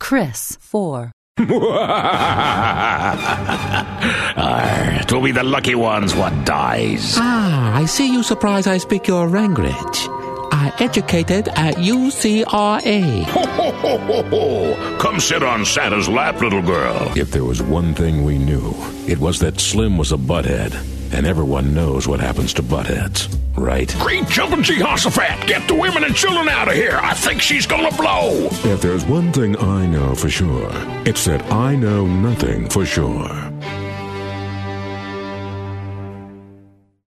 Chris, 4. Twill be the lucky ones what dies. I see you surprised I speak your language. I educated at UCRA. Ho, ho, ho, ho, ho. Come sit on Santa's lap, little girl. If there was one thing we knew, it was that Slim was a butthead. And everyone knows what happens to buttheads, right? Great jumping Jehoshaphat! Get the women and children out of here! I think she's gonna blow! If there's one thing I know for sure, it's that I know nothing for sure.